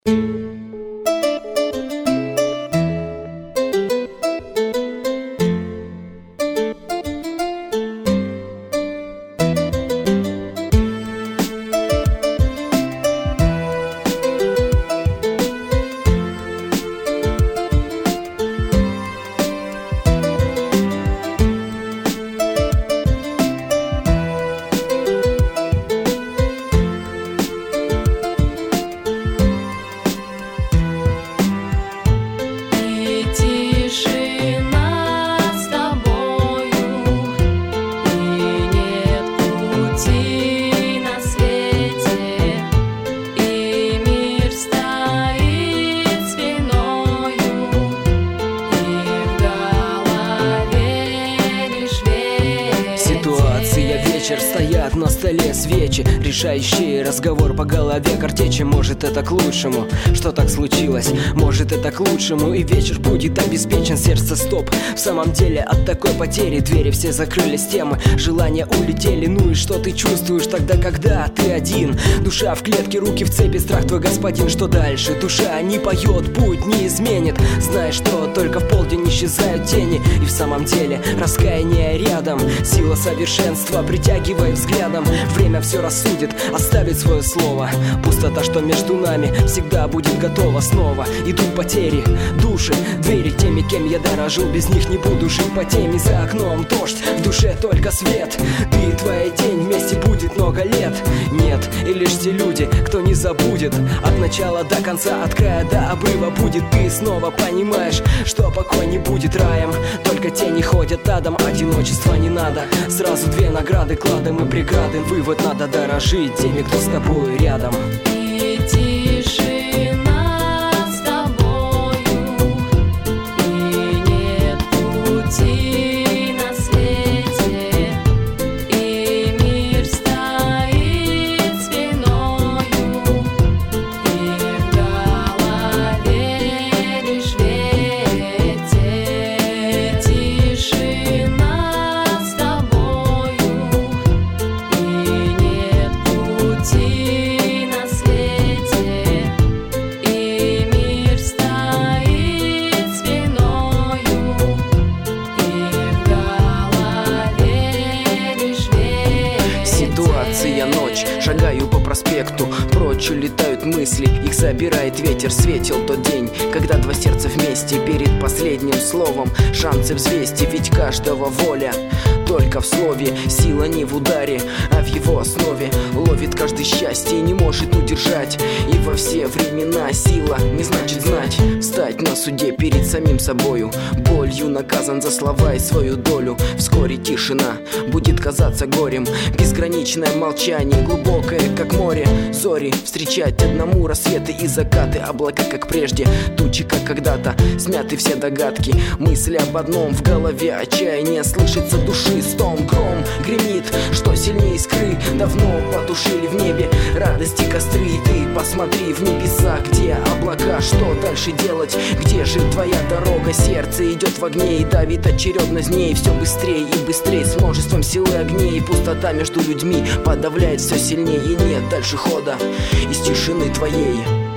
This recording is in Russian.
Стоят на столе свечи, решающие разговор по голове картечи. Может, это к лучшему, что так случилось. Может, это к лучшему, и вечер будет обеспечен. Сердце стоп, в самом деле от такой потери двери все закрылись, темы, желания улетели. Ну и что ты чувствуешь тогда, когда ты один? Душа в клетке, руки в цепи, страх твой господин. Что дальше? Душа не поет, путь не изменит. Знаешь, что только в полдень исчезают тени. И в самом деле раскаяние рядом, сила совершенства притягивает взглядом. Время все рассудит, оставит свое слово. Пустота, что между нами, всегда будет готова снова. Идут потери, души, двери теми, кем я дорожил. Без них не буду жить по теме. За окном дождь, в душе только свет. Ты и твой день вместе будет много лет. Нет, и лишь те люди, кто не забудет. От начала до конца, от края до обрыва будет. Ты снова понимаешь, что покой не будет раем. Только тени ходят адом, одиночества не надо. Сразу две награды, кладом и преграды. Вывод: надо дорожить теми, кто с тобой рядом. И тишина с тобою, и нет пути на свете, и мир стоит спиною, и в голове лишь ветер. Тишина с тобою, и нет пути на свете, и мир стоит спиною, и в голове лишь ветер. Ситуация ночь, шагаю по проспекту. Прочь улетают мысли, их забирает ветер. Светил тот день, когда два сердца вместе. Перед последним словом шансы взвести, ведь каждого воля только в слове. Сила не в ударе, а в его основе. Ловит каждый счастье и не может удержать. И во все времена сила не значит знать. Встать на суде перед самим собою, болью наказан за слова и свою долю. Вскоре тишина будет казаться горем. Безграничное молчание, глубокое, как море. Зори встречать одному, рассветы и закаты. Облака, как прежде, тучи, как когда-то. Смяты все догадки, мысли об одном. В голове отчаяние, слышится души стон. Гром гремит, что сильнее искры. Давно потушили в небе радости костры. И ты посмотри в небеса, где облака. Что дальше делать? Где же твоя дорога? Сердце идет в огне и давит очередно змей. Все быстрее и быстрее, с множеством сил и огней. И пустота между людьми подавляет все сильнее. И нет дальше хода из тишины твоей.